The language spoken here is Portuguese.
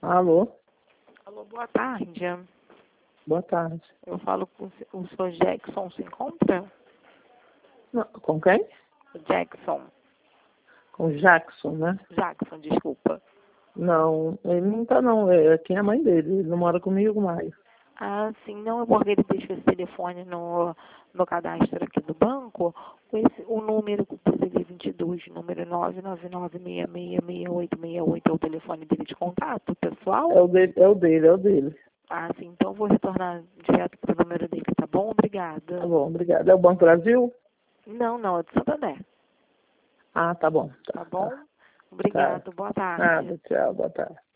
Alô? Alô, boa tarde. Boa tarde. Eu falo com o senhor Jackson, se encontra? Não, com quem? Jackson. Com o Jackson, né? Jackson, desculpa. Não, ele não tá não. Quem é a mãe dele? Ele não mora comigo mais. Ah, sim, não é porque ele deixou esse telefone no cadastro aqui do banco, com o número que eu pus ali, 22, número 99966666868, é o telefone dele de contato, pessoal? É o dele. Ah, sim, então eu vou retornar direto pro número dele, tá bom? Obrigada. Tá bom, obrigada. É o Banco Brasil? Não, é de Santander, Ah, tá bom. tá Tá. bom? Obrigado, boa tarde. Nada, tchau, boa tarde.